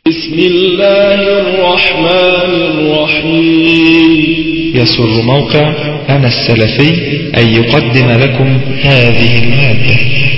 بسم الله الرحمن الرحيم. يسر موقع أنا السلفي أن يقدم لكم هذه المادة.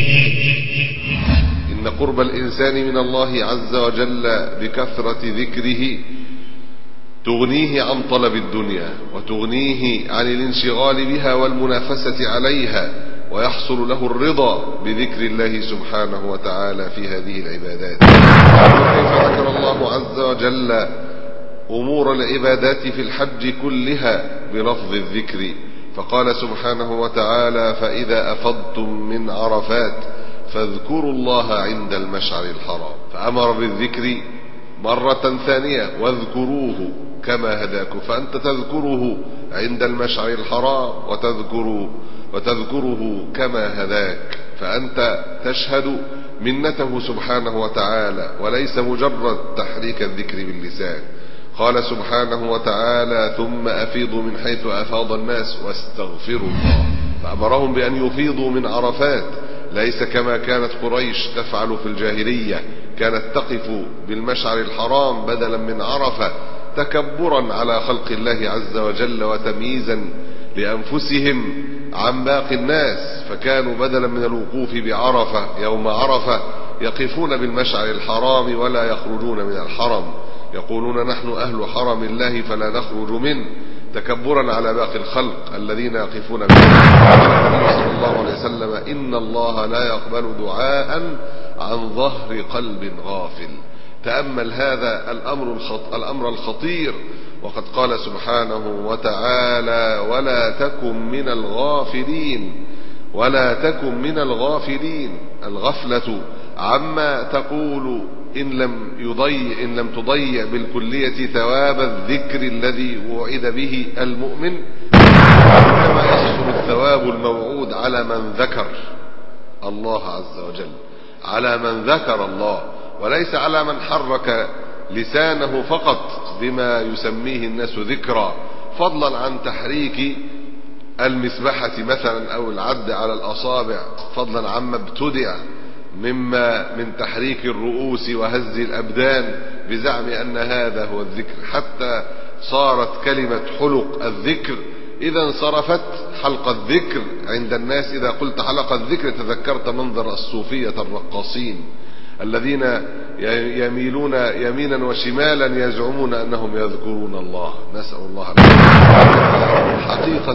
إن قرب الإنسان من الله عز وجل بكثرة ذكره تغنيه عن طلب الدنيا وتغنيه عن الانشغال بها والمنافسة عليها، ويحصل له الرضا بذكر الله سبحانه وتعالى في هذه العبادات. كيف ذكر الله عز وجل أمور العبادات في الحج كلها بلفظ الذكر، فقال سبحانه وتعالى: فإذا أفضتم من عرفات فاذكروا الله عند المشعر الحرام، فأمر بالذكر مرة ثانية: واذكروه كما هداكم، فأنت تذكره عند المشعر الحرام وتذكره كما هداك، فأنت تشهد منته سبحانه وتعالى وليس مجرد تحريك الذكر باللسان. قال سبحانه وتعالى: ثم أفيضوا من حيث أفاض الناس واستغفروا الله، فأمرهم بأن يفيضوا من عرفات، ليس كما كانت قريش تفعل في الجاهلية، كانت تقف بالمشعر الحرام بدلا من عرفة تكبرا على خلق الله عز وجل وتمييزا لأنفسهم عن باقي الناس، فكانوا بدلا من الوقوف بعرفة يوم عرفة يقفون بالمشعر الحرام ولا يخرجون من الحرم، يقولون: نحن أهل حرم الله فلا نخرج منه، تكبرا على باقي الخلق الذين يقفون بالمشعر. صلى الله عليه وسلم: إن الله لا يقبل دعاء عن ظهر قلب غافل. تأمل هذا الأمر الخطير، وقد قال سبحانه وتعالى: ولا تكن من الغافلين. الغفلة عما تقول إن لم تضيع بالكلية ثواب الذكر الذي وعد به المؤمن، كما يحصل الثواب الموعود على من ذكر الله عز وجل، على من ذكر الله، وليس على من حرك لسانه فقط بما يسميه الناس ذكرى، فضلا عن تحريك المسبحة مثلا أو العد على الأصابع، فضلا عما ابتدع من تحريك الرؤوس وهز الأبدان بزعم أن هذا هو الذكر، حتى صارت كلمة حلق الذكر إذا انصرفت حلق الذكر عند الناس. إذا قلت حلق الذكر تذكرت منظر الصوفية الرقاصين الذين يميلون يمينا وشمالا يزعمون أنهم يذكرون الله، نسأل الله العافية.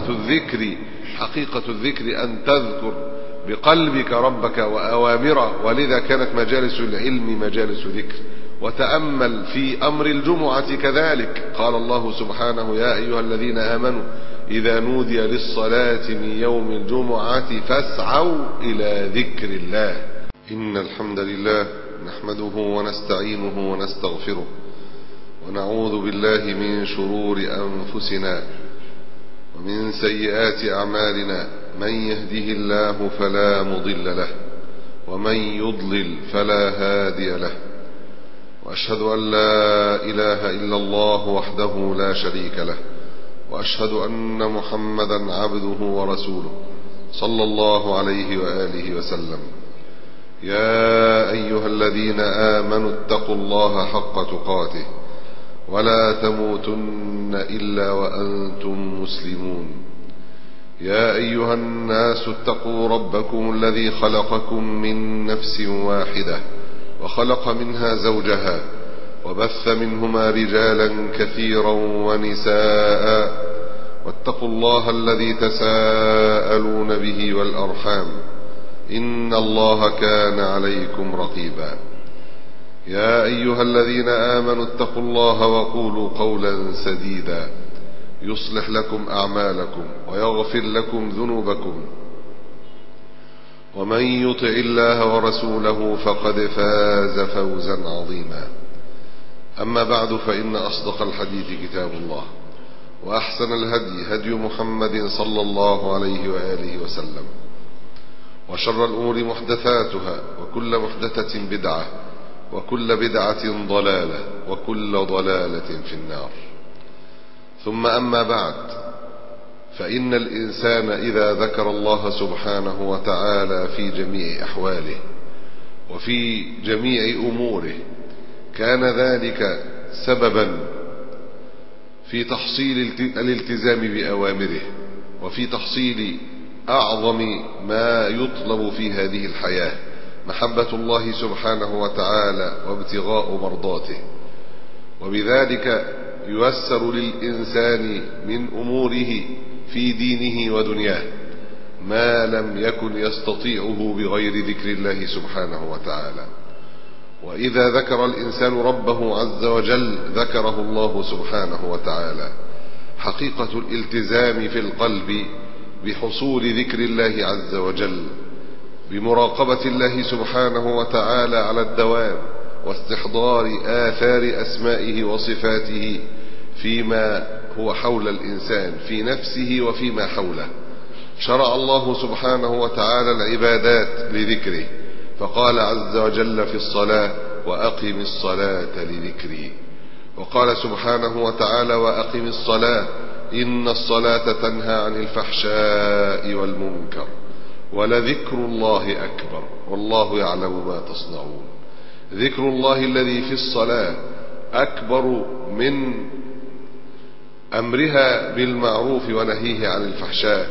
حقيقة الذكر أن تذكر بقلبك ربك وأوامره، ولذا كانت مجالس العلم مجالس ذكر. وتأمل في أمر الجمعة كذلك، قال الله سبحانه: يا أيها الذين آمنوا إذا نودي للصلاة من يوم الجمعة فاسعوا إلى ذكر الله. إن الحمد لله نحمده ونستعينه ونستغفره، ونعوذ بالله من شرور أنفسنا ومن سيئات أعمالنا، من يهده الله فلا مضل له ومن يضلل فلا هادي له، وأشهد أن لا إله إلا الله وحده لا شريك له، وأشهد أن محمدا عبده ورسوله صلى الله عليه وآله وسلم. يا أيها الذين آمنوا اتقوا الله حق تقاته ولا تموتن إلا وأنتم مسلمون. يا أيها الناس اتقوا ربكم الذي خلقكم من نفس واحدة وخلق منها زوجها وبث منهما رجالا كثيرا ونساء، واتقوا الله الذي تساءلون به والأرحام، إن الله كان عليكم رقيبا. يا أيها الذين آمنوا اتقوا الله وقولوا قولا سديدا يصلح لكم أعمالكم ويغفر لكم ذنوبكم، ومن يطع الله ورسوله فقد فاز فوزا عظيما. أما بعد، فإن أصدق الحديث كتاب الله، وأحسن الهدي هدي محمد صلى الله عليه وآله وسلم، وشر الأمور محدثاتها، وكل محدثة بدعة، وكل بدعة ضلالة، وكل ضلالة في النار. ثم أما بعد، فإن الإنسان إذا ذكر الله سبحانه وتعالى في جميع أحواله وفي جميع أموره كان ذلك سببا في تحصيل الالتزام بأوامره وفي تحصيل أعظم ما يطلب في هذه الحياة، محبة الله سبحانه وتعالى وابتغاء مرضاته. وبذلك ييسر للإنسان من أموره في دينه ودنياه ما لم يكن يستطيعه بغير ذكر الله سبحانه وتعالى. وإذا ذكر الإنسان ربه عز وجل ذكره الله سبحانه وتعالى. حقيقة الالتزام في القلب بحصول ذكر الله عز وجل، بمراقبة الله سبحانه وتعالى على الدوام، واستحضار آثار أسمائه وصفاته فيما هو حول الإنسان في نفسه وفيما حوله. شرع الله سبحانه وتعالى العبادات لذكره، فقال عز وجل في الصلاة: وأقم الصلاة لذكري. وقال سبحانه وتعالى: وأقم الصلاة إن الصلاة تنهى عن الفحشاء والمنكر ولذكر الله أكبر والله يعلم ما تصنعون. ذكر الله الذي في الصلاة أكبر من أمرها بالمعروف ونهيه عن الفحشاء،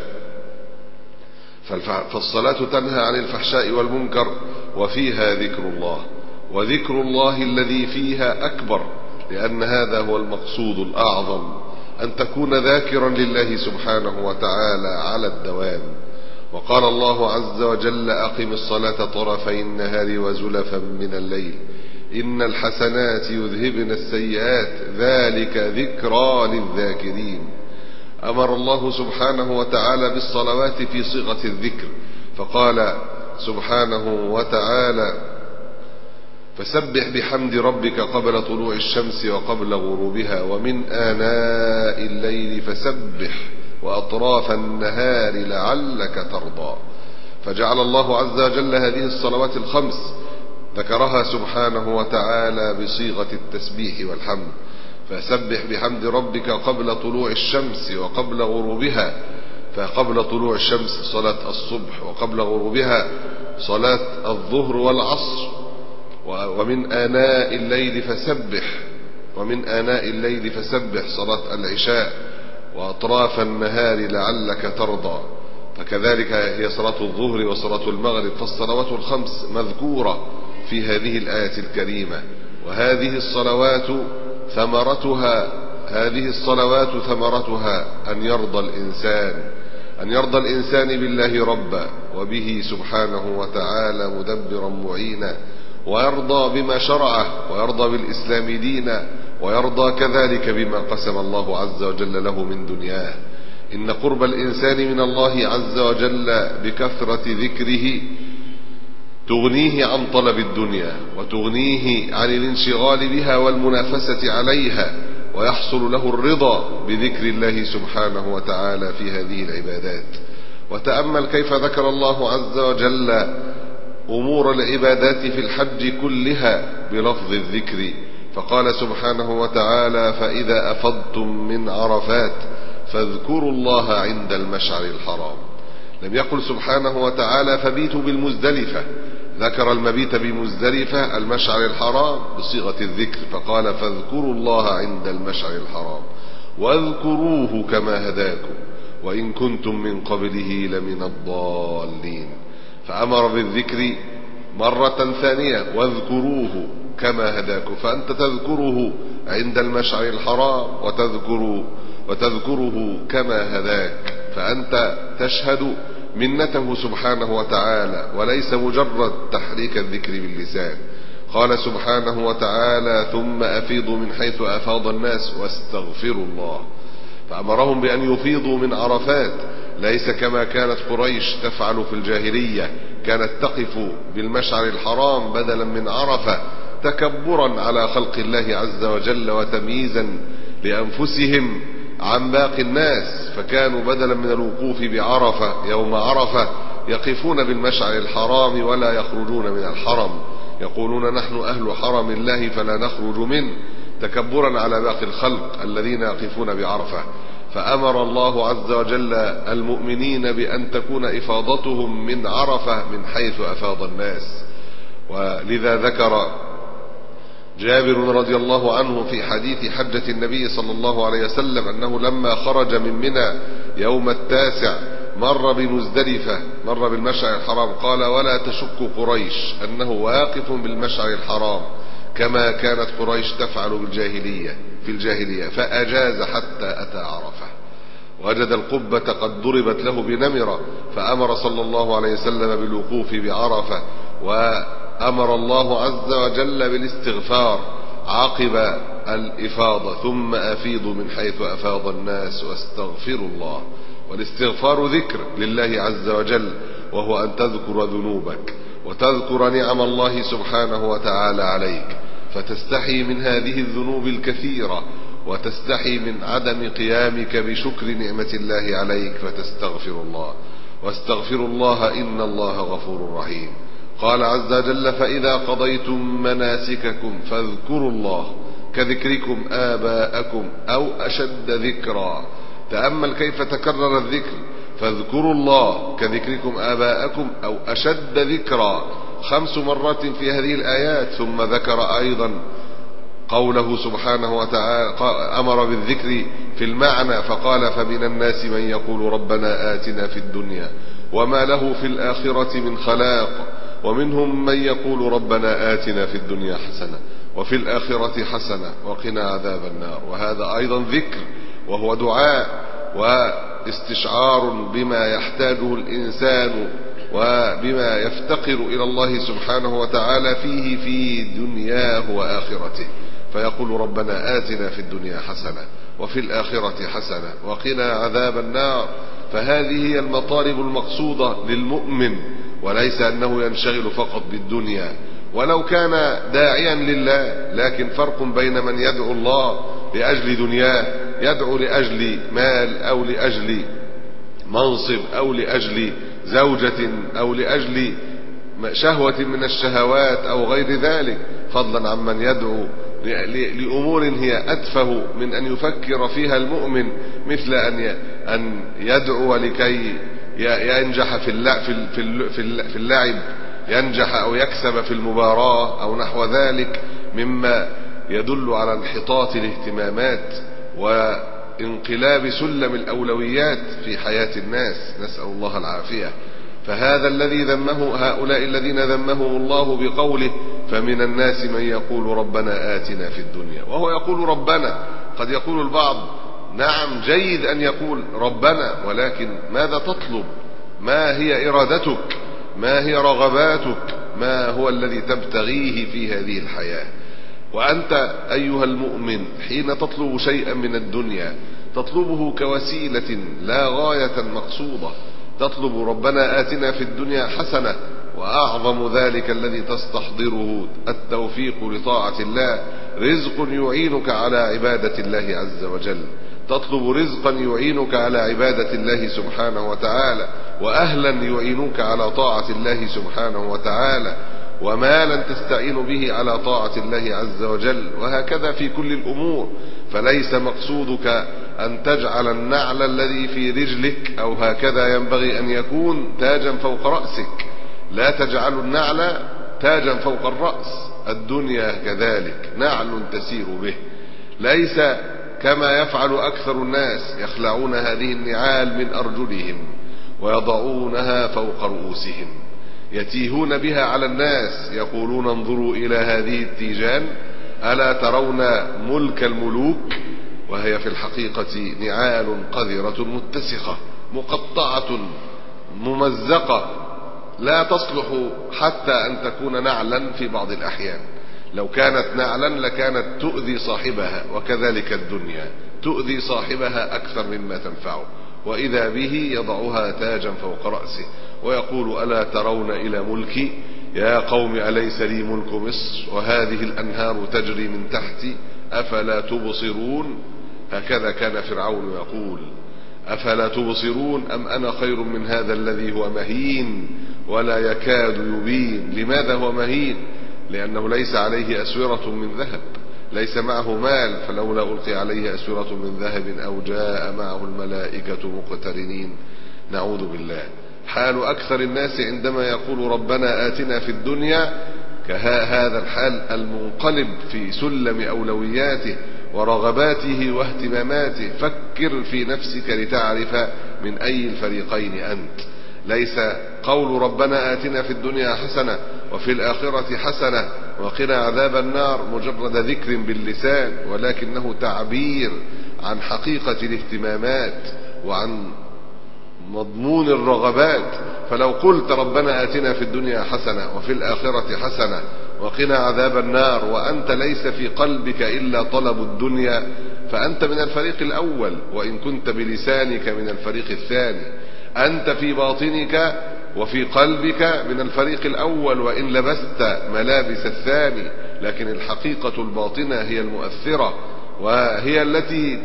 فالصلاة تنهى عن الفحشاء والمنكر وفيها ذكر الله، وذكر الله الذي فيها أكبر، لأن هذا هو المقصود الأعظم، أن تكون ذاكرا لله سبحانه وتعالى على الدوام. وقال الله عز وجل: أقم الصلاة طرفي النهار وزلفا من الليل إن الحسنات يذهبن السيئات ذلك ذكرى للذاكرين. أمر الله سبحانه وتعالى بالصلوات في صيغة الذكر، فقال سبحانه وتعالى: فسبح بحمد ربك قبل طلوع الشمس وقبل غروبها ومن آناء الليل فسبح وأطراف النهار لعلك ترضى. فجعل الله عز وجل هذه الصلوات الخمس ذكرها سبحانه وتعالى بصيغة التسبيح والحمد. فسبح بحمد ربك قبل طلوع الشمس وقبل غروبها، فقبل طلوع الشمس صلاة الصبح، وقبل غروبها صلاة الظهر والعصر. ومن آناء الليل فسبح، ومن آناء الليل فسبح صلاة العشاء، وأطراف النهار لعلك ترضى. فكذلك هي صلاة الظهر وصلاة المغرب، فالصلوات الخمس مذكورة في هذه الآية الكريمة. وهذه الصلوات ثمرتها أن يرضى الإنسان بالله ربا، وبه سبحانه وتعالى مدبرا معينا، ويرضى بما شرعه، ويرضى بالإسلام دينا، ويرضى كذلك بما قسم الله عز وجل له من دنياه. إن قرب الإنسان من الله عز وجل بكثرة ذكره تغنيه عن طلب الدنيا، وتغنيه عن الانشغال بها والمنافسة عليها، ويحصل له الرضا بذكر الله سبحانه وتعالى في هذه العبادات. وتأمل كيف ذكر الله عز وجل أمور العبادات في الحج كلها بلفظ الذكر، فقال سبحانه وتعالى: فإذا أفضتم من عرفات فاذكروا الله عند المشعر الحرام. لم يقل سبحانه وتعالى فبيتوا بالمزدلفة، ذكر المبيت بمزدلفة المشعر الحرام بصيغة الذكر، فقال: فاذكروا الله عند المشعر الحرام واذكروه كما هداكم وإن كنتم من قبله لمن الضالين. فأمر بالذكر مرة ثانية: واذكروه كما هداكم، فأنت تذكره عند المشعر الحرام وتذكره كما هداك، فأنت تشهد منته سبحانه وتعالى، وليس مجرد تحريك الذكر باللسان. قال سبحانه وتعالى: ثم أفيضوا من حيث أفاض الناس واستغفروا الله. فأمرهم بأن يفيضوا من عرفات، ليس كما كانت قريش تفعل في الجاهلية، كانت تقف بالمشعر الحرام بدلا من عرفة تكبرا على خلق الله عز وجل وتمييزا لأنفسهم عن باقي الناس، فكانوا بدلا من الوقوف بعرفة يوم عرفة يقفون بالمشعر الحرام ولا يخرجون من الحرم، يقولون: نحن أهل حرم الله فلا نخرج منه، تكبرا على باقي الخلق الذين يقفون بعرفة. فأمر الله عز وجل المؤمنين بأن تكون إفاضتهم من عرفة من حيث أفاض الناس. ولذا ذكر جابر رضي الله عنه في حديث حجة النبي صلى الله عليه وسلم أنه لما خرج من منى يوم 9 مر بمزدلفة، مر بالمشعر الحرام، قال: ولا تشك قريش أنه واقف بالمشعر الحرام كما كانت قريش تفعل في الجاهلية، فأجاز حتى أتى عرفة. وجد القبة قد ضربت له بنمرة، فأمر صلى الله عليه وسلم بالوقوف بعرفة، وأمر الله عز وجل بالاستغفار عقب الإفاضة: ثم أفيضوا من حيث أفاض الناس واستغفروا الله. والاستغفار ذكر لله عز وجل، وهو أن تذكر ذنوبك وتذكر نعم الله سبحانه وتعالى عليك، فتستحي من هذه الذنوب الكثيرة، وتستحي من عدم قيامك بشكر نعمة الله عليك، فتستغفر الله. واستغفروا الله إن الله غفور رحيم. قال عز وجل: فإذا قضيتم مناسككم فاذكروا الله كذكركم آباءكم أو أشد ذكرا. تأمل كيف تكرر الذكر: فاذكروا الله كذكركم آباءكم أو أشد ذكرا 5 مرات في هذه الآيات. ثم ذكر أيضا قوله سبحانه وتعالى، أمر بالذكر في المعنى فقال: فمن الناس من يقول ربنا آتنا في الدنيا وما له في الآخرة من خلاق، ومنهم من يقول ربنا آتنا في الدنيا حسنة وفي الآخرة حسنة وقنا عذاب النار. وهذا أيضا ذكر، وهو دعاء واستشعار بما يحتاجه الإنسان وبما يفتقر إلى الله سبحانه وتعالى فيه في دنياه وآخرته، فيقول ربنا آتنا في الدنيا حسنة وفي الآخرة حسنة وقنا عذاب النار. فهذه هي المطالب المقصودة للمؤمن، وليس أنه ينشغل فقط بالدنيا ولو كان داعيا لله. لكن فرق بين من يدعو الله لأجل دنياه، يدعو لأجل مال أو لأجل منصب أو لأجل زوجة أو لأجل شهوة من الشهوات أو غير ذلك، فضلا عمن يدعو لأمور هي أتفه من أن يفكر فيها المؤمن، مثل أن يدعو لكي ينجح في اللعب، ينجح أو يكسب في المباراة أو نحو ذلك، مما يدل على انحطاط الاهتمامات وانقلاب سلم الأولويات في حياة الناس، نسأل الله العافية. فهذا الذي ذمه هؤلاء الذين ذمهم الله بقوله: فمن الناس من يقول ربنا آتنا في الدنيا، وهو يقول ربنا. قد يقول البعض: نعم، جيد أن يقول ربنا، ولكن ماذا تطلب؟ ما هي إرادتك؟ ما هي رغباتك؟ ما هو الذي تبتغيه في هذه الحياة؟ وأنت أيها المؤمن حين تطلب شيئا من الدنيا تطلبه كوسيلة لا غاية مقصودة. تطلب ربنا آتنا في الدنيا حسنة، وأعظم ذلك الذي تستحضره التوفيق لطاعة الله، رزق يعينك على عبادة الله عز وجل. تطلب رزقا يعينك على عبادة الله سبحانه وتعالى، وأهلا يعينوك على طاعة الله سبحانه وتعالى، ومالا تستعين به على طاعة الله عز وجل، وهكذا في كل الأمور. فليس مقصودك أن تجعل النعل الذي في رجلك، أو هكذا ينبغي أن يكون، تاجا فوق رأسك. لا تجعل النعل تاجا فوق الرأس. الدنيا كذلك نعل تسير به، ليس كما يفعل أكثر الناس، يخلعون هذه النعال من أرجلهم ويضعونها فوق رؤوسهم، يتيهون بها على الناس، يقولون: انظروا إلى هذه التيجان، ألا ترون ملك الملوك؟ وهي في الحقيقة نعال قذرة متسخة مقطعة ممزقة، لا تصلح حتى أن تكون نعلا في بعض الأحيان. لو كانت نعلا لكانت تؤذي صاحبها، وكذلك الدنيا تؤذي صاحبها أكثر مما تنفعه. وإذا به يضعها تاجا فوق رأسه ويقول: ألا ترون إلى ملكي؟ يا قوم أليس لي ملك مصر وهذه الأنهار تجري من تحتي أفلا تبصرون؟ هكذا كان فرعون يقول: أفلا تبصرون أم أنا خير من هذا الذي هو مهين ولا يكاد يبين. لماذا هو مهين؟ لأنه ليس عليه أسورة من ذهب، ليس معه مال، فلولا ألقي عليه أسورة من ذهب أو جاء معه الملائكة مقترنين. نعوذ بالله. حال أكثر الناس عندما يقول ربنا آتنا في الدنيا كهذا الحال المنقلب في سلم أولوياته ورغباته واهتماماته. فكر في نفسك لتعرف من أي الفريقين أنت. ليس قول ربنا آتنا في الدنيا حسنة وفي الآخرة حسنة وقنا عذاب النار مجرد ذكر باللسان، ولكنه تعبير عن حقيقة الاهتمامات وعن مضمون الرغبات. فلو قلت ربنا آتنا في الدنيا حسنة وفي الآخرة حسنة وقنا عذاب النار وأنت ليس في قلبك إلا طلب الدنيا، فأنت من الفريق الأول، وإن كنت بلسانك من الفريق الثاني. أنت في باطنك وفي قلبك من الفريق الأول وإن لبست ملابس الثاني، لكن الحقيقة الباطنة هي المؤثرة وهي التي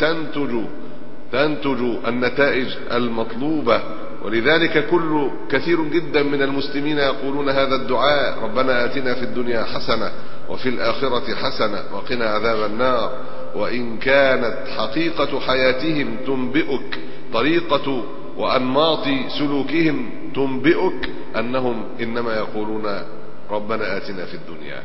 تنتج النتائج المطلوبة. ولذلك كثير جدا من المسلمين يقولون هذا الدعاء: ربنا آتنا في الدنيا حسنة وفي الآخرة حسنة وقنا عذاب النار، وإن كانت حقيقة حياتهم تنبئك، طريقة وأنماط سلوكهم تنبئك أنهم إنما يقولون ربنا آتنا في الدنيا،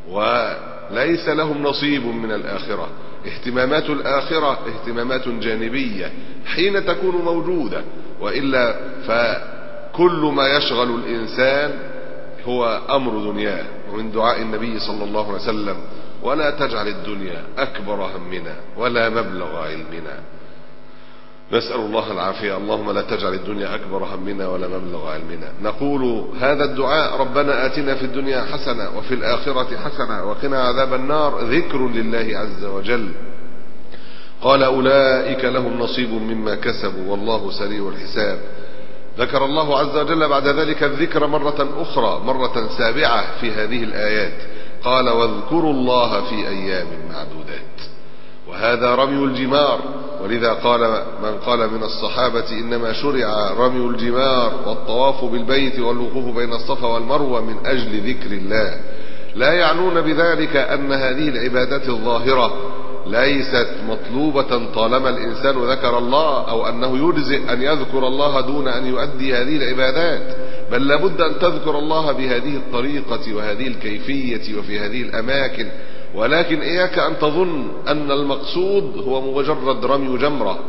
وليس لهم نصيب من الآخرة. اهتمامات الآخرة اهتمامات جانبية حين تكون موجودة، وإلا فكل ما يشغل الإنسان هو أمر دنياه. ومن دعاء النبي صلى الله عليه وسلم: ولا تجعل الدنيا أكبر همنا ولا مبلغ علمنا. نسأل الله العافية. اللهم لا تجعل الدنيا أكبر همنا ولا مبلغ علمنا. نقول هذا الدعاء: ربنا آتنا في الدنيا حسنة وفي الآخرة حسنة وقنا عذاب النار، ذكر لله عز وجل. قال: أولئك لهم نصيب مما كسبوا والله سريع الحساب. ذكر الله عز وجل بعد ذلك الذكر مرة أخرى، مرة سابعة في هذه الآيات. قال: واذكروا الله في أيام معدودات. وهذا رمي الجمار، ولذا قال من قال من الصحابة: إنما شرع رمي الجمار والطواف بالبيت والوقوف بين الصفا والمروة من أجل ذكر الله. لا يعنون بذلك أن هذه العبادات الظاهرة ليست مطلوبة طالما الإنسان ذكر الله، أو أنه يجزئ أن يذكر الله دون أن يؤدي هذه العبادات، بل لابد أن تذكر الله بهذه الطريقة وهذه الكيفية وفي هذه الأماكن. ولكن إياك أن تظن أن المقصود هو مجرد رمي جمرة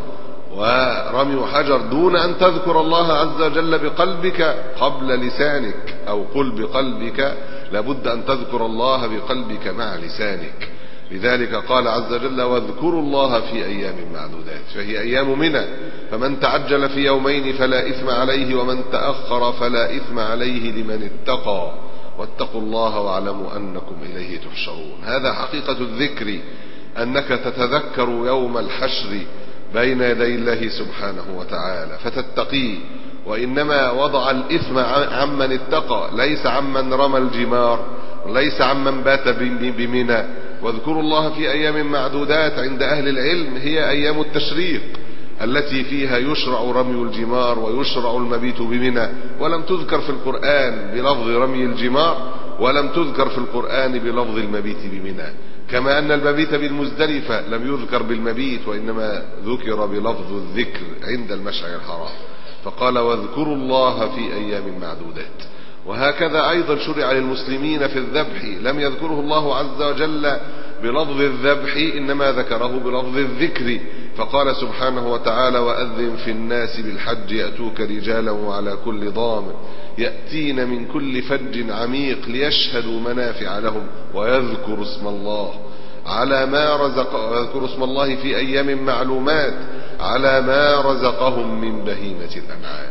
ورمي حجر دون أن تذكر الله عز وجل بقلبك قبل لسانك، أو قل بقلبك. لابد أن تذكر الله بقلبك مع لسانك. لذلك قال عز وجل: واذكروا الله في أيام معدودات، فهي أيام منى، فمن تعجل في يومين فلا إثم عليه ومن تأخر فلا إثم عليه لمن اتقى واتقوا الله واعلموا أنكم إليه تحشرون. هذا حقيقة الذكر، أنك تتذكر يوم الحشر بين يدي الله سبحانه وتعالى فتتقيه. وإنما وضع الإثم عمن اتقى، ليس عمن رمى الجمار، ليس عمن بات بمنى. واذكروا الله في أيام معدودات عند أهل العلم هي أيام التشريق التي فيها يشرع رمي الجمار ويشرع المبيت بمنى، ولم تذكر في القرآن بلفظ رمي الجمار، ولم تذكر في القرآن بلفظ المبيت بمنى، كما أن المبيت بالمزدلفة لم يذكر بالمبيت، وإنما ذكر بلفظ الذكر عند المشعر الحرام. فقال: واذكروا الله في أيام معدودات. وهكذا أيضا شرع للمسلمين في الذبح، لم يذكره الله عز وجل بلفظ الذبح، إنما ذكره بلفظ الذكر. فقال سبحانه وتعالى: وأذن في الناس بالحج يأتوك رجالا وعلى كل ضامر يأتين من كل فج عميق ليشهدوا منافع لهم ويذكروا اسم الله على ما ويذكروا اسم الله في أيام معلومات على ما رزقهم من بهيمة الأنعام.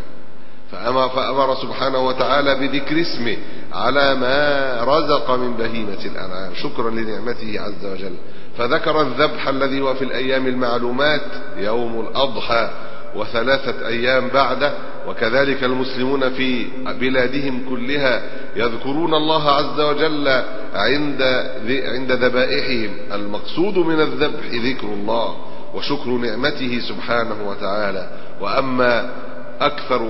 فأمر سبحانه وتعالى بذكر اسمه على ما رزق من بهيمة الأنعام شكرا لنعمته عز وجل. فذكر الذبح الذي هو في الأيام المعلومات يوم الأضحى وثلاثة أيام بعده. وكذلك المسلمون في بلادهم كلها يذكرون الله عز وجل عند ذبائحهم. المقصود من الذبح ذكر الله وشكر نعمته سبحانه وتعالى. وأما أكثر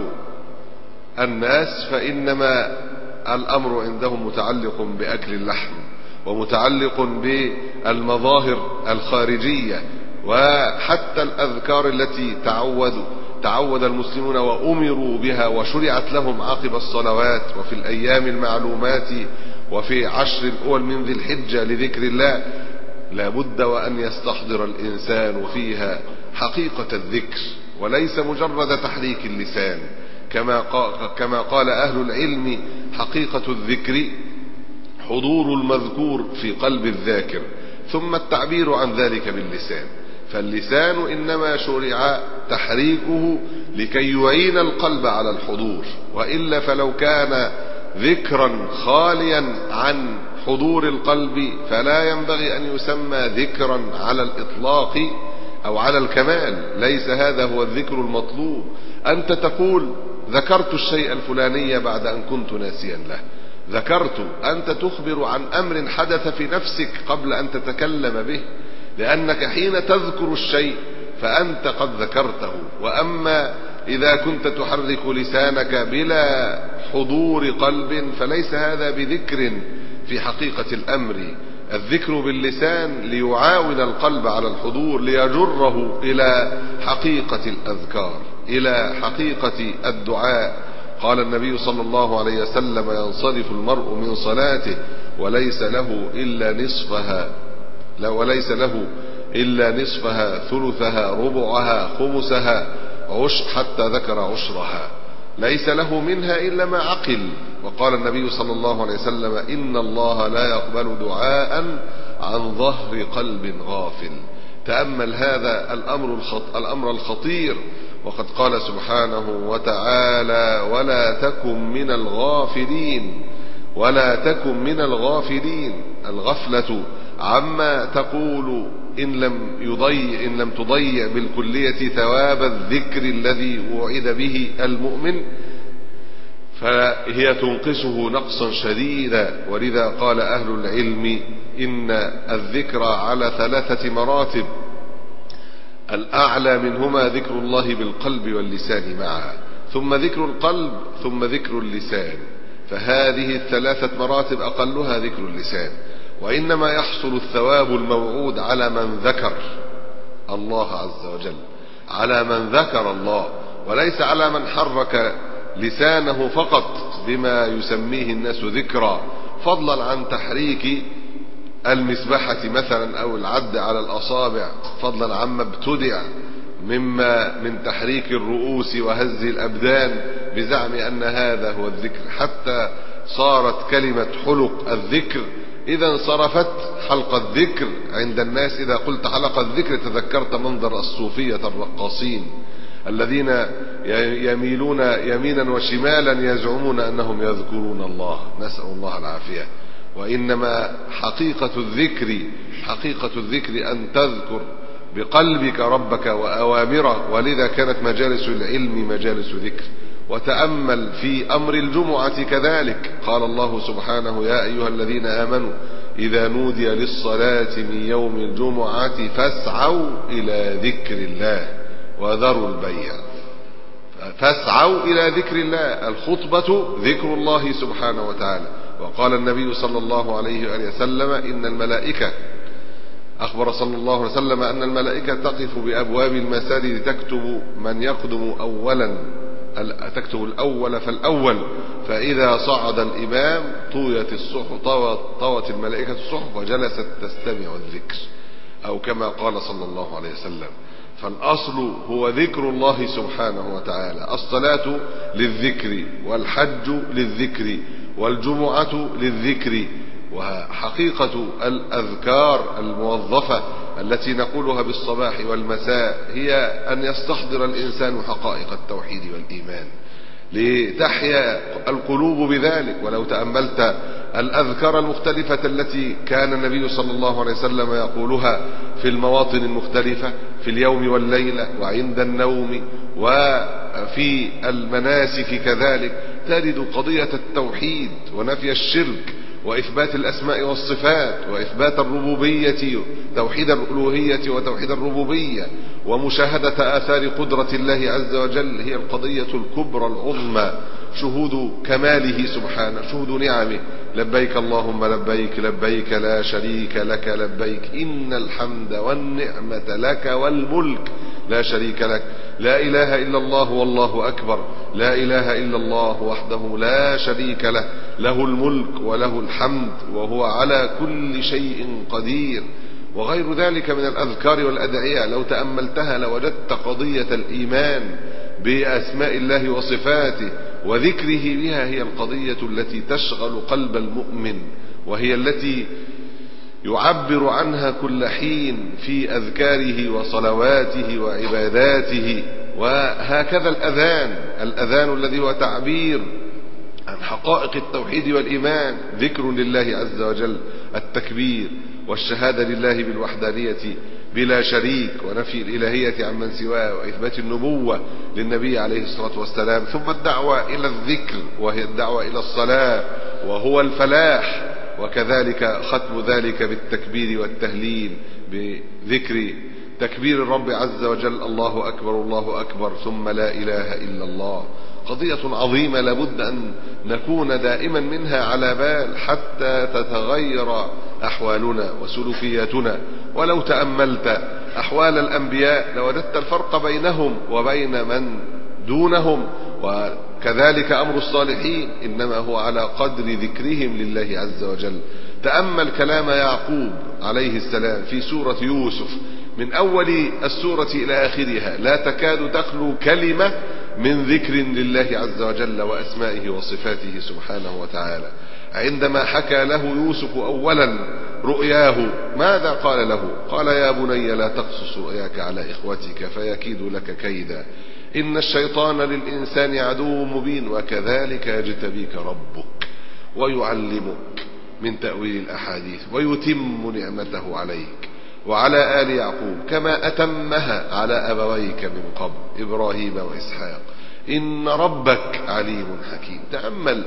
الناس فإنما الأمر عندهم متعلق بأكل اللحم ومتعلق بالمظاهر الخارجية، وحتى الأذكار التي تعود المسلمون وأمروا بها وشرعت لهم عقب الصلوات وفي الأيام المعلومات وفي 10 الأول من ذي الحجة لذكر الله، لابد وأن يستحضر الإنسان فيها حقيقة الذكر وليس مجرد تحريك اللسان، كما قال أهل العلم: حقيقة الذكر حضور المذكور في قلب الذاكر ثم التعبير عن ذلك باللسان. فاللسان إنما شرع تحريكه لكي يعين القلب على الحضور، وإلا فلو كان ذكرا خاليا عن حضور القلب فلا ينبغي أن يسمى ذكرا على الإطلاق أو على الكمال. ليس هذا هو الذكر المطلوب. أنت تقول: ذكرت الشيء الفلاني بعد أن كنت ناسيا له. ذكرت، أنت تخبر عن أمر حدث في نفسك قبل أن تتكلم به، لأنك حين تذكر الشيء فأنت قد ذكرته. وأما إذا كنت تحرك لسانك بلا حضور قلب فليس هذا بذكر في حقيقة الأمر. الذكر باللسان ليعاون القلب على الحضور، ليجره إلى حقيقة الأذكار، إلى حقيقة الدعاء. قال النبي صلى الله عليه وسلم: ينصرف المرء من صلاته وليس له إلا نصفها ثلثها ربعها خمسها حتى ذكر عشرها، ليس له منها إلا ما عقل. وقال النبي صلى الله عليه وسلم: إن الله لا يقبل دعاء عن ظهر قلب غافل. تأمل هذا الأمر الخطير. وقد قال سبحانه وتعالى: ولا تكن من الغافلين. الغفلة عما تقول إن لم تضيع بالكلية ثواب الذكر الذي وعد به المؤمن، فهي تنقصه نقصا شديدا. ولذا قال أهل العلم: إن الذكر على 3 مراتب، الأعلى منهما ذكر الله بالقلب واللسان معا، ثم ذكر القلب، ثم ذكر اللسان. فهذه 3 مراتب أقلها ذكر اللسان. وإنما يحصل الثواب الموعود على من ذكر الله عز وجل، على من ذكر الله، وليس على من حرك لسانه فقط بما يسميه الناس ذكرى، فضلا عن تحريك المسبحة مثلا أو العد على الأصابع، فضلا عما ابتدع من تحريك الرؤوس وهز الأبدان بزعم أن هذا هو الذكر، حتى صارت كلمة حلق الذكر إذا انصرفت حلق الذكر عند الناس. إذا قلت حلق الذكر تذكرت منظر الصوفية الرقاصين الذين يميلون يمينا وشمالا يزعمون أنهم يذكرون الله، نسأل الله العافية. وإنما حقيقة الذكر أن تذكر بقلبك ربك وأوامره. ولذا كانت مجالس العلم مجالس ذكر. وتأمل في أمر الجمعة كذلك، قال الله سبحانه: يا أيها الذين آمنوا إذا نودي للصلاة من يوم الجمعة فاسعوا إلى ذكر الله وذروا البيع. فاسعوا إلى ذكر الله، الخطبة ذكر الله سبحانه وتعالى. وقال النبي صلى الله عليه وآله وسلم: إن الملائكة، أخبر صلى الله عليه وسلم أن الملائكة تقف بأبواب المساجد تكتب من يقدم أولا، تكتب الأول فالأول، فإذا صعد الإمام طويت الصحف، طوت الملائكة الصحف وجلست تستمع الذكر، أو كما قال صلى الله عليه وسلم. فالأصل هو ذكر الله سبحانه وتعالى. الصلاة للذكر، والحج للذكر، والجمعة للذكر. وحقيقة الأذكار الموظفة التي نقولها بالصباح والمساء هي أن يستحضر الإنسان حقائق التوحيد والإيمان لتحيا القلوب بذلك. ولو تأملت الأذكار المختلفة التي كان النبي صلى الله عليه وسلم يقولها في المواطن المختلفة، في اليوم والليلة وعند النوم وفي المناسك كذلك، تجد قضية التوحيد ونفي الشرك وإثبات الأسماء والصفات وإثبات الربوبية، توحيد الألوهية وتوحيد الربوبية، ومشاهدة آثار قدرة الله عز وجل هي القضية الكبرى العظمى. شهود كماله سبحانه، شهود نعمه. لبيك اللهم لبيك، لبيك لا شريك لك لبيك، إن الحمد والنعمة لك والملك لا شريك لك. لا إله إلا الله والله أكبر، لا إله إلا الله وحده لا شريك له، له الملك وله الحمد وهو على كل شيء قدير، وغير ذلك من الأذكار والأدعية لو تأملتها لوجدت قضية الإيمان بأسماء الله وصفاته وذكره بها هي القضية التي تشغل قلب المؤمن، وهي التي يعبر عنها كل حين في أذكاره وصلواته وعباداته. وهكذا الأذان الذي هو تعبير عن حقائق التوحيد والإيمان، ذكر لله عز وجل، التكبير والشهادة لله بالوحدانية بلا شريك، ونفي الإلهية عن من سواه، وإثبات النبوة للنبي عليه الصلاة والسلام، ثم الدعوة إلى الذكر وهي الدعوة إلى الصلاة وهو الفلاح، وكذلك ختم ذلك بالتكبير والتهليل بذكر تكبير الرب عز وجل، الله أكبر الله أكبر، ثم لا إله إلا الله. قضية عظيمة لابد أن نكون دائما منها على بال حتى تتغير أحوالنا وسلوكياتنا. ولو تأملت أحوال الأنبياء لوجدت الفرق بينهم وبين من دونهم، وكذلك أمر الصالحين إنما هو على قدر ذكرهم لله عز وجل. تأمل كلام يعقوب عليه السلام في سورة يوسف من أول السورة إلى آخرها، لا تكاد تخلو كلمة من ذكر لله عز وجل وأسمائه وصفاته سبحانه وتعالى. عندما حكى له يوسف أولا رؤياه ماذا قال له؟ قال يا بني لا تقصص رؤياك على إخوتك فيكيدوا لك كيدا، إن الشيطان للإنسان عدو مبين، وكذلك يجتبيك ربك ويعلمك من تأويل الأحاديث ويتم نعمته عليك وعلى آل يعقوب كما أتمها على أبويك من قبل إبراهيم وإسحاق، إن ربك عليم حكيم. تأمل،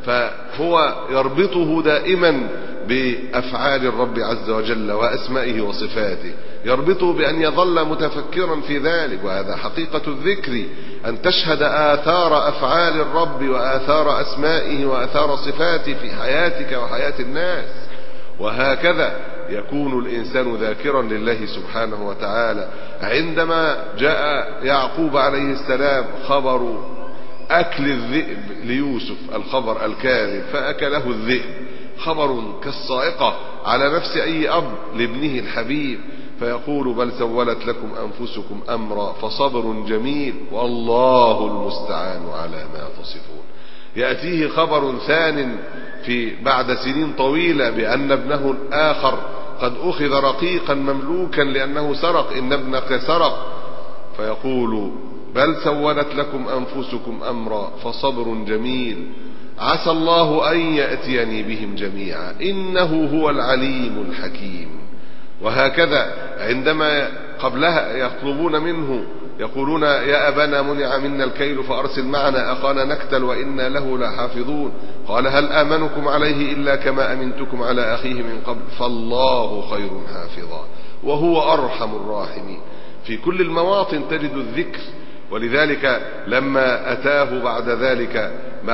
فهو يربطه دائما بأفعال الرب عز وجل وأسمائه وصفاته، يربطه بأن يظل متفكرا في ذلك. وهذا حقيقة الذكر، أن تشهد آثار أفعال الرب وآثار أسمائه وآثار صفاته في حياتك وحياة الناس. وهكذا يكون الإنسان ذاكرا لله سبحانه وتعالى. عندما جاء يعقوب عليه السلام خبر أكل الذئب ليوسف، الخبر الكاذب، فأكله الذئب، خبر كالصاعقة على نفس أي أب لابنه الحبيب، فيقول بل سولت لكم أنفسكم أمرا فصبر جميل والله المستعان على ما تصفون. يأتيه خبر ثان في بعد سنين طويلة بأن ابنه الآخر قد أخذ رقيقا مملوكا لأنه سرق، إن ابنك سرق، فيقول بل سولت لكم أنفسكم أمرا فصبر جميل عسى الله أن يأتيني بهم جميعا إنه هو العليم الحكيم. وهكذا عندما قبلها يطلبون منه يقولون يا أبانا منع منا الكيل فأرسل معنا أخانا نكتل وإنا له لحافظون، قال هل آمنكم عليه إلا كما أمنتكم على أخيه من قبل فالله خير حافظا وهو أرحم الراحمين. في كل المواطن تجد الذكر. ولذلك لما أتاه بعد ذلك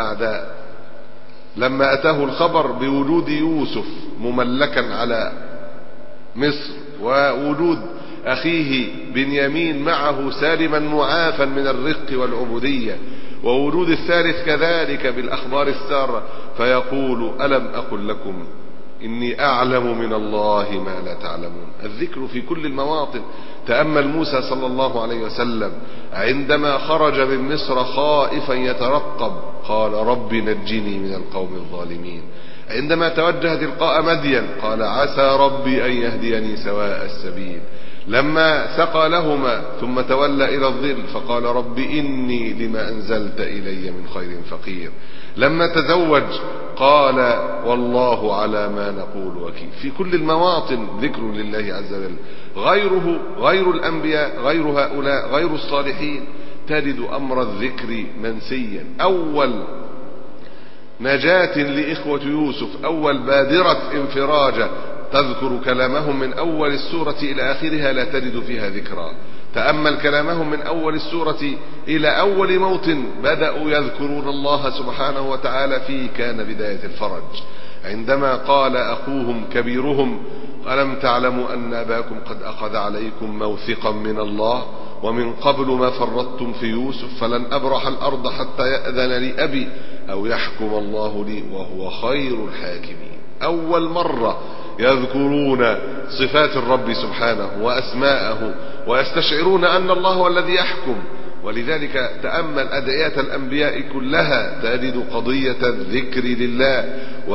لما أتاه الخبر بوجود يوسف مملكا على مصر ووجود أخيه بنيامين معه سالما معافا من الرق والعبودية ووجود الثالث كذلك بالأخبار السارة، فيقول ألم أقل لكم إني أعلم من الله ما لا تعلمون. الذكر في كل المواطن. تأمل موسى صلى الله عليه وسلم عندما خرج من مصر خائفا يترقب قال رب نجني من القوم الظالمين. عندما توجه تلقاء مدين قال عسى ربي أن يهديني سواء السبيل. لما سقى لهما ثم تولى إلى الظل فقال رب إني لما أنزلت إلي من خير فقير. لما تزوج قال والله على ما نقول وكيل. في كل المواطن ذكر لله عز وجل. غير الأنبياء غير هؤلاء غير الصالحين تجد أمر الذكر منسيا. أول نجاة لإخوة يوسف، أول بادرة انفراجة تذكر كلامهم من أول السورة إلى آخرها لا تجد فيها ذكرى. تأمل كلامهم من أول السورة إلى أول موطن بدأوا يذكرون الله سبحانه وتعالى فيه كان بداية الفرج. عندما قال أخوهم كبيرهم ألم تعلموا أن أباكم قد أخذ عليكم موثقا من الله ومن قبل ما فرطتم في يوسف فلن أبرح الأرض حتى يأذن لي أبي أو يحكم الله لي وهو خير الحاكمين. أول مرة يذكرون صفات الرب سبحانه وأسماءه ويستشعرون أن الله هو الذي يحكم. ولذلك تأمل أدعية الأنبياء كلها تجد قضية الذكر لله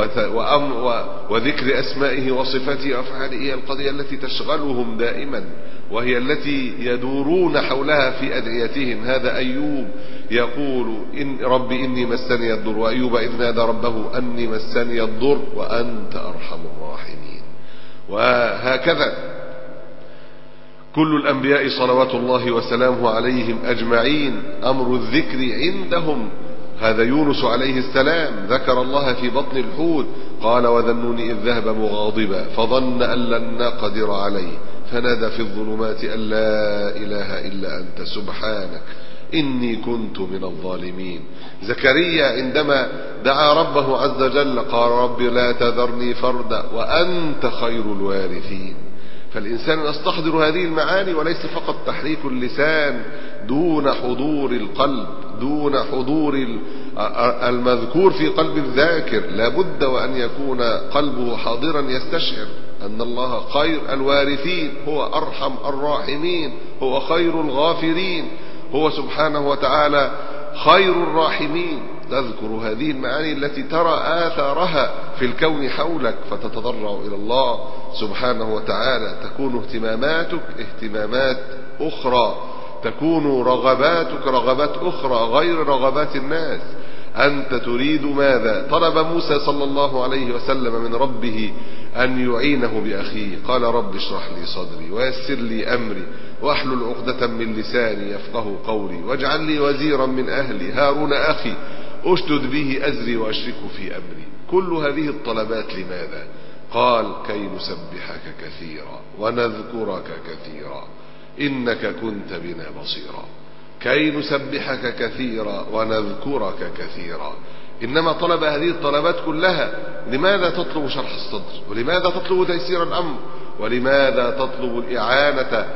وذكر أسمائه وصفاته وأفعاله هي القضية التي تشغلهم دائما وهي التي يدورون حولها في أدعيتهم. هذا أيوب يقول ربي إني مسني الضر وأيوب إذ نادى ربه أني مسني الضر وأنت أرحم الراحمين. وهكذا كل الأنبياء صلوات الله وسلامه عليهم أجمعين أمر الذكر عندهم. هذا يونس عليه السلام ذكر الله في بطن الحوت قال وذنون إذ ذهب مغاضبا فظن أن لن نقدر عليه فنادى في الظلمات أن لا إله إلا أنت سبحانك إني كنت من الظالمين. زكريا عندما دعا ربه عز وجل قال رب لا تذرني فردا وأنت خير الوارثين. فالإنسان يستحضر هذه المعاني وليس فقط تحريك اللسان دون حضور القلب دون حضور المذكور في قلب الذاكر. لابد وأن يكون قلبه حاضرا يستشعر أن الله خير الوارثين هو أرحم الراحمين هو خير الغافرين هو سبحانه وتعالى خير الراحمين. تذكر هذه المعاني التي ترى آثارها في الكون حولك فتتضرع إلى الله سبحانه وتعالى. تكون اهتماماتك اهتمامات أخرى تكون رغباتك رغبات أخرى غير رغبات الناس. أنت تريد ماذا؟ طلب موسى صلى الله عليه وسلم من ربه أن يعينه بأخيه قال رب اشرح لي صدري ويسر لي أمري واحلل عقدة من لساني يفقه قولي واجعل لي وزيرا من أهلي هارون أخي أشدد به أزري وأشركه في أمري. كل هذه الطلبات لماذا؟ قال كي نسبحك كثيرا ونذكرك كثيرا إنك كنت بنا بصيرا. كي نسبحك كثيرا ونذكرك كثيرا. إنما طلب هذه الطلبات كلها لماذا تطلب شرح الصدر ولماذا تطلب تيسير الأمر ولماذا تطلب الإعانة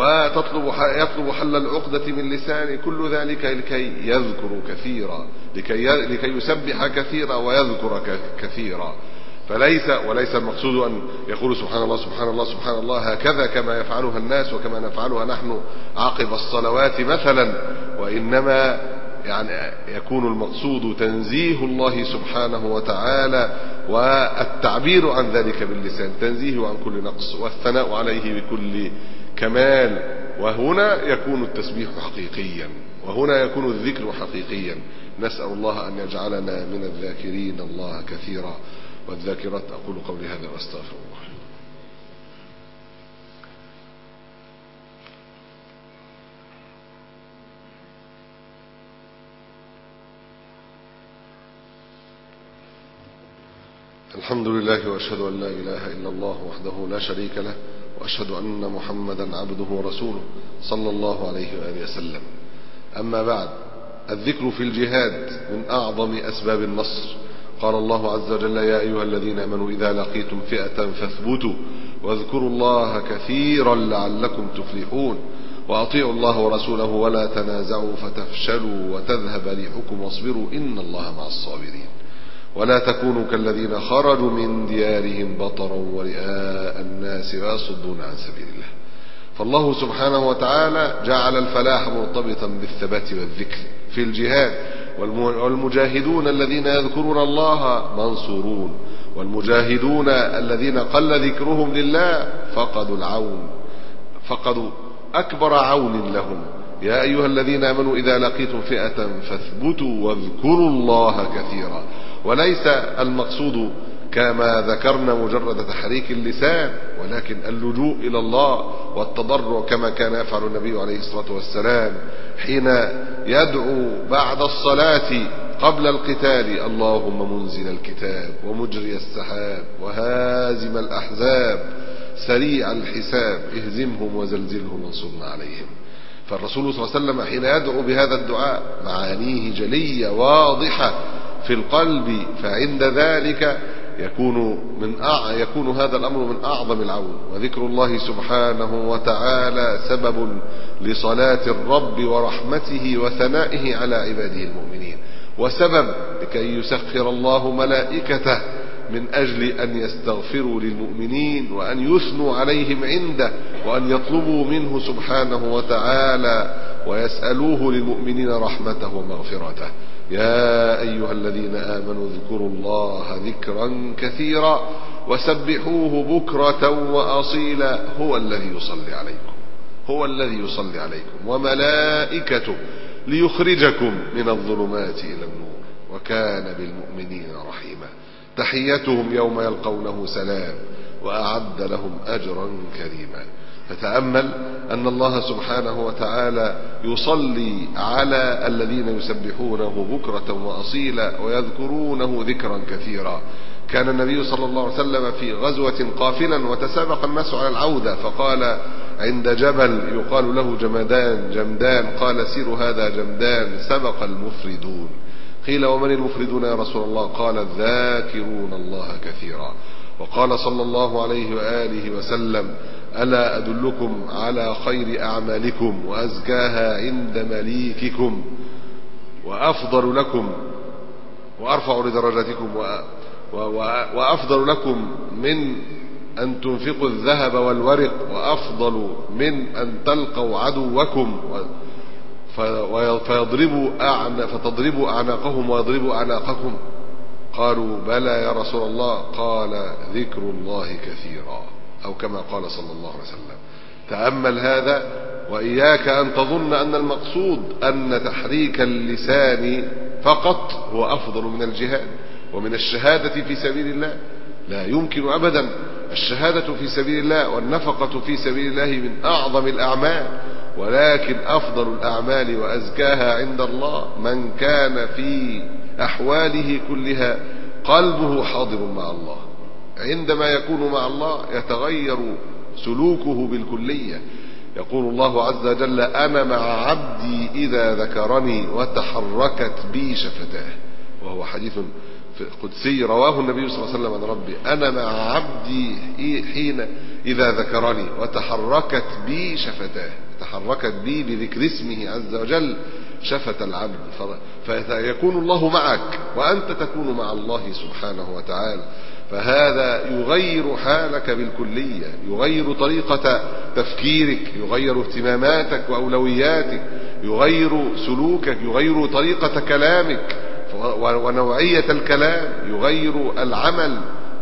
يطلب حل العقدة من لسانه؟ كل ذلك لكي يذكر كثيرا لكي يسبح كثيرا ويذكر كثيرا. وليس المقصود أن يقول سبحان الله سبحان الله سبحان الله هكذا كما يفعلها الناس وكما نفعلها نحن عقب الصلوات مثلا. وإنما يعني يكون المقصود تنزيه الله سبحانه وتعالى والتعبير عن ذلك باللسان تنزيه عن كل نقص والثناء عليه بكل كمال. وهنا يكون التسبيح حقيقيا وهنا يكون الذكر حقيقيا. نسأل الله أن يجعلنا من الذاكرين الله كثيرا والذاكرات. أقول قولي هذا وأستغفر الله. الحمد لله وأشهد أن لا إله إلا الله وحده لا شريك له وأشهد أن محمدا عبده ورسوله صلى الله عليه وآله وسلم. أما بعد، الذكر في الجهاد من أعظم أسباب النصر. قال الله عز وجل يا أيها الذين آمنوا إذا لقيتم فئة فاثبتوا واذكروا الله كثيرا لعلكم تفلحون وأطيعوا الله ورسوله ولا تنازعوا فتفشلوا وتذهب ريحكم واصبروا إن الله مع الصابرين ولا تكونوا كالذين خرجوا من ديارهم بطرا ورئاء الناس ويصدون عن سبيل الله. فالله سبحانه وتعالى جعل الفلاح مرتبطا بالثبات والذكر في الجهاد. والمجاهدون الذين يذكرون الله منصورون والمجاهدون الذين قل ذكرهم لله فقدوا العون فقدوا أكبر عون لهم. يا أيها الذين آمنوا إذا لقيتم فئة فاثبتوا واذكروا الله كثيرا. وليس المقصود كما ذكرنا مجرد تحريك اللسان ولكن اللجوء إلى الله والتضرع كما كان يفعل النبي عليه الصلاة والسلام حين يدعو بعد الصلاة قبل القتال اللهم منزل الكتاب ومجري السحاب وهازم الأحزاب سريع الحساب اهزمهم وزلزلهم وانصرنا عليهم. فالرسول صلى الله عليه وسلم حين يدعو بهذا الدعاء معانيه جلية واضحة في القلب. فعند ذلك يكون هذا الأمر من أعظم العون. وذكر الله سبحانه وتعالى سبب لصلاة الرب ورحمته وثنائه على عباده المؤمنين، وسبب لكي يسخر الله ملائكته من أجل أن يستغفروا للمؤمنين وأن يثنوا عليهم عنده وأن يطلبوا منه سبحانه وتعالى ويسألوه للمؤمنين رحمته ومغفرته. يا أيها الذين آمنوا اذكروا الله ذكرا كثيرا وسبحوه بكرة وأصيلا هو الذي يصلي عليكم وملائكته ليخرجكم من الظلمات إلى النور وكان بالمؤمنين رحيما. تحيتهم يوم يلقونه سلام وأعد لهم أجرا كريما. فتأمل أن الله سبحانه وتعالى يصلي على الذين يسبحونه بكرة وأصيلا ويذكرونه ذكرا كثيرا. كان النبي صلى الله عليه وسلم في غزوة قافلا وتسابق الناس على العودة، فقال عند جبل يقال له جمدان قال سيروا هذا جمدان سبق المفردون. قيل ومن المفردون يا رسول الله؟ قال الذاكرون الله كثيرا. وقال صلى الله عليه وآله وسلم ألا أدلكم على خير أعمالكم وأزكاها عند مليككم وأفضل لكم وأرفع لدرجاتكم وأفضل لكم من أن تنفقوا الذهب والورق وأفضل من أن تلقوا عدوكم فتضربوا أعناقهم ويضربوا أعناقكم. قالوا بلى يا رسول الله. قال ذكر الله كثيرا، أو كما قال صلى الله عليه وسلم. تأمل هذا، وإياك أن تظن أن المقصود أن تحريك اللسان فقط هو أفضل من الجهاد ومن الشهادة في سبيل الله. لا يمكن أبدا. الشهادة في سبيل الله والنفقة في سبيل الله من أعظم الأعمال، ولكن أفضل الأعمال وأزكاها عند الله من كان في أحواله كلها قلبه حاضر مع الله. عندما يكون مع الله يتغير سلوكه بالكلية. يقول الله عز وجل أنا مع عبدي إذا ذكرني وتحركت بي شفتاه، وهو حديث قدسي رواه النبي صلى الله عليه وسلم عن ربي. أنا مع عبدي حين إذا ذكرني وتحركت بي شفتاه. تحركت بي بذكر اسمه عز وجل شفت العبد، فيكون الله معك وأنت تكون مع الله سبحانه وتعالى. فهذا يغير حالك بالكلية، يغير طريقة تفكيرك، يغير اهتماماتك وأولوياتك، يغير سلوكك، يغير طريقة كلامك ونوعية الكلام، يغير العمل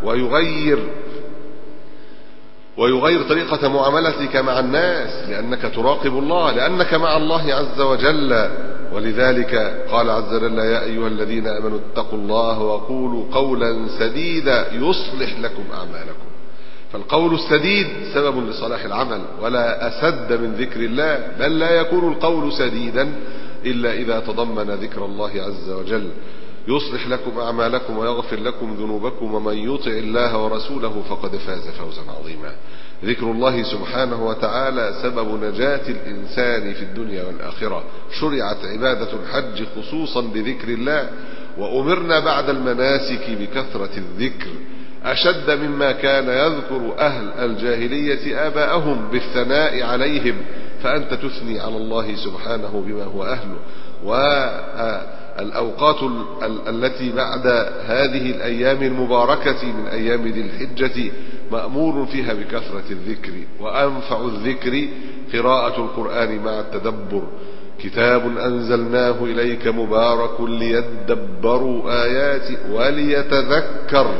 ويغير طريقة معاملتك مع الناس، لأنك تراقب الله، لأنك مع الله عز وجل. ولذلك قال عز وجل يا أيها الذين آمنوا اتقوا الله وقولوا قولا سديدا يصلح لكم أعمالكم. فالقول السديد سبب لصلاح العمل، ولا أسد من ذكر الله، بل لا يكون القول سديدا إلا إذا تضمن ذكر الله عز وجل. يصلح لكم أعمالكم ويغفر لكم ذنوبكم ومن يطع الله ورسوله فقد فاز فوزا عظيما. ذكر الله سبحانه وتعالى سبب نجاة الإنسان في الدنيا والآخرة. شرعت عبادة الحج خصوصا بذكر الله، وأمرنا بعد المناسك بكثرة الذكر أشد مما كان يذكر أهل الجاهلية آباءهم بالثناء عليهم، فأنت تثني على الله سبحانه بما هو أهله. والأوقات التي بعد هذه الأيام المباركة من أيام ذي الحجة مأمور فيها بكثرة الذكر، وأنفع الذكر قراءة القرآن مع التدبر. كتاب أنزلناه إليك مبارك ليدبروا آياته وليتذكر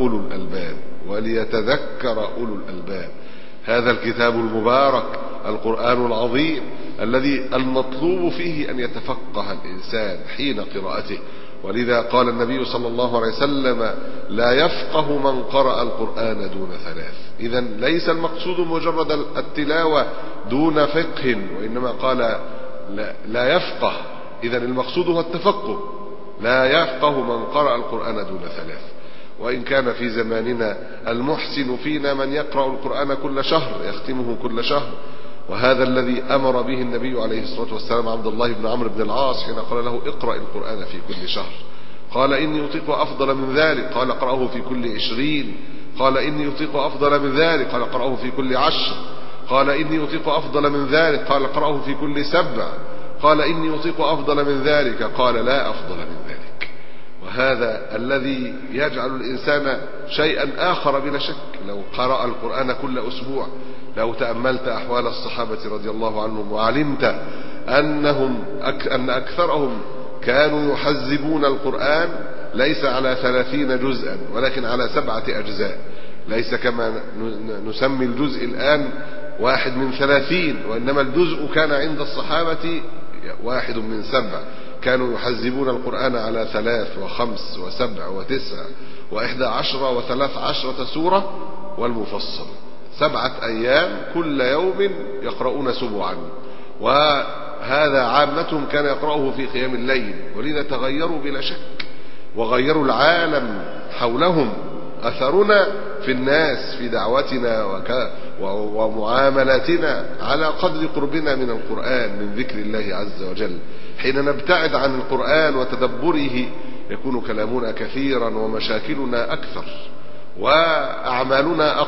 أولو الألباب. هذا الكتاب المبارك القرآن العظيم الذي المطلوب فيه أن يتفقه الإنسان حين قراءته. ولذا قال النبي صلى الله عليه وسلم لا يفقه من قرأ القرآن دون ثلاث. إذن ليس المقصود مجرد التلاوة دون فقه، وإنما قال لا يفقه. إذن المقصود هو التفقه. لا يفقه من قرأ القرآن دون ثلاث. وإن كان في زماننا المحسن فينا من يقرأ القرآن كل شهر، يختمه كل شهر، وهذا الذي أمر به النبي عليه الصلاة والسلام عبد الله بن عمرو بن العاص حين قال له اقرأ القرآن في كل شهر. قال إني أطيق أفضل من ذلك، قال اقرأه في كل 20. قال إني أطيق أفضل من ذلك، قال اقرأه في كل 10. قال إني أطيق أفضل من ذلك، قال اقرأه في كل 7. قال إني أطيق أفضل من ذلك، قال لا أفضل من ذلك. وهذا الذي يجعل الإنسان شيئا آخر بلا شك. لو قرأ القرآن كل أسبوع، لو تأملت أحوال الصحابة رضي الله عنهم وعلمت أن أكثرهم كانوا يحزبون القرآن ليس على 30 جزءا ولكن على 7 أجزاء، ليس كما نسمي الجزء الآن 1 من 30، وإنما الجزء كان عند الصحابة 1 من 7. كانوا يحزبون القرآن على 3 و5 و7 و9 و11 و13 سورة والمفصل، 7 أيام كل يوم يقرؤون سبعا. وهذا عامتهم كان يقرأه في قيام الليل، ولذا تغيروا بلا شك وغيروا العالم حولهم. أثرنا في الناس في دعوتنا ومعاملاتنا على قدر قربنا من القرآن، من ذكر الله عز وجل. حين نبتعد عن القرآن وتدبره يكون كلامنا كثيرا ومشاكلنا أكثر وأعمالنا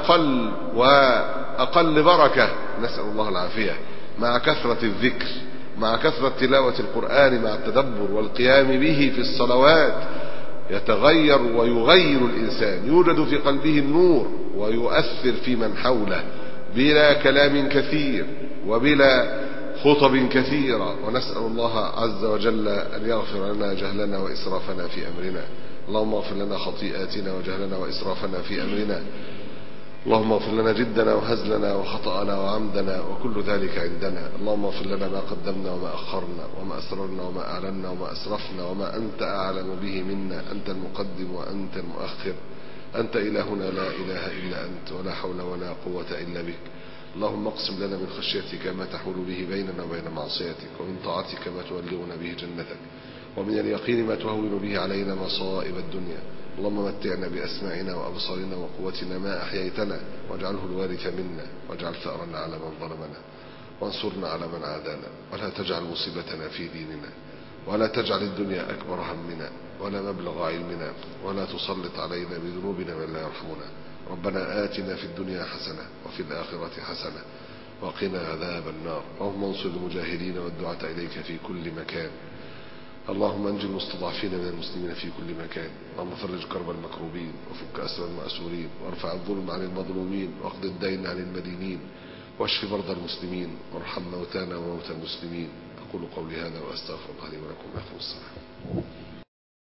أقل بركة، نسأل الله العافية. مع كثرة الذكر، مع كثرة تلاوة القرآن، مع التدبر والقيام به في الصلوات، يتغير ويغير الإنسان، يوجد في قلبه النور ويؤثر في من حوله بلا كلام كثير وبلا خطب كثيرة. ونسأل الله عز وجل أن يغفر لنا جهلنا وإسرافنا في أمرنا. اللهم اغفر لنا خطيئاتنا وجهلنا وإسرافنا في أمرنا. اللهم اغفر لنا جدنا وهزلنا وخطأنا وعمدنا وكل ذلك عندنا. اللهم اغفر لنا ما قدمنا وما أخرنا وما أسررنا وما أعلنا وما أسرفنا وما أنت أعلم به منا. أنت المقدم وأنت المؤخر، أنت إلهنا لا إله إلا أنت، ولا حول ولا قوة إلا بك. اللهم اقسم لنا من خشيتك ما تحول به بيننا وبين معصيتك، ومن طاعتك ما تبلغنا به جنتك، ومن اليقين ما تهون به علينا مصائب الدنيا. اللهم متعنا بأسماعنا وأبصارنا وقوتنا ما أحييتنا، واجعله الوارث منا، واجعل ثأرنا على من ظلمنا، وانصرنا على من عادانا، ولا تجعل مصيبتنا في ديننا، ولا تجعل الدنيا أكبر همنا ولا مبلغ علمنا، ولا تسلط علينا بذنوبنا من لا يرحمنا. ربنا آتنا في الدنيا حسنة وفي الآخرة حسنة وقنا عذاب النار. اللهم انصر المجاهدين والدعاة إليك في كل مكان. اللهم انجي المستضعفين من المسلمين في كل مكان. اللهم فرج كرب المكروبين وفك أسر المأسورين، وارفع الظلم عن المظلومين، واقض الدين عن المدينين، واشف مرضى المسلمين، وارحم موتانا وموتى المسلمين. أقول قولي هذا وأستغفر الله لي ولكم. يحفظ الصلاة.